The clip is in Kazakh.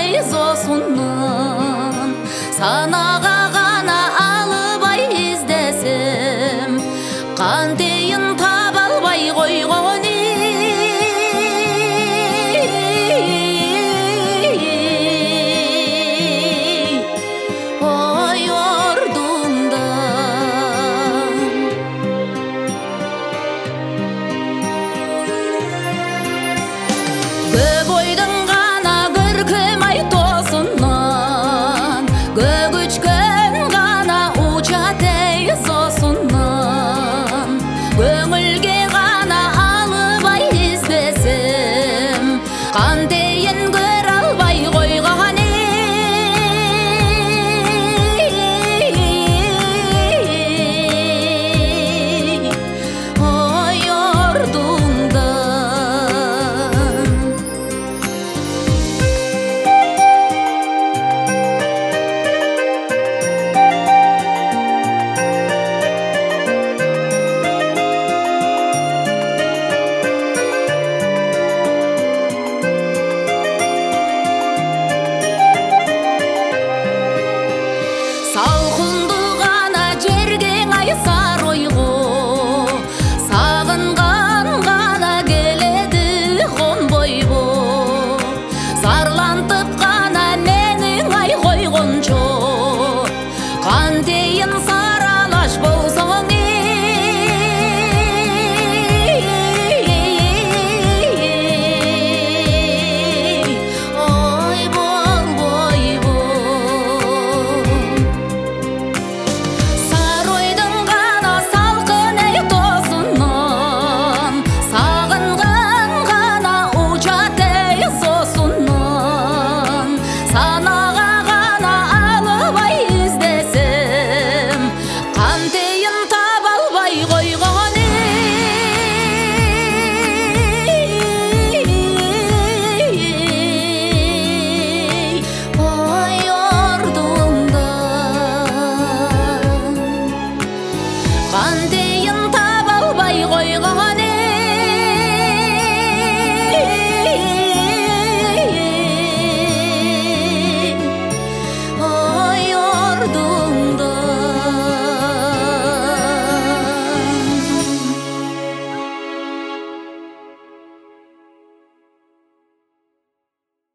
зосуннан санага гана алыбай издесем кантейин таба албай койгон ой ордумда көп ойдың гана көркөм ай тосуннан көгүчкөн гана учат эй зосуннан көңүлгө гана алыбай издесем кантейин көрө албай койгон ой ордумда салкынды гана жергең ай сар ойго сагынган гана келеди конбойго зарлантып гана менин ай койгончо кантейин саралаш болсоң ой болбойбу саройдың гана салкын эй тосуннан сагынган гана учат эй зосуннан сана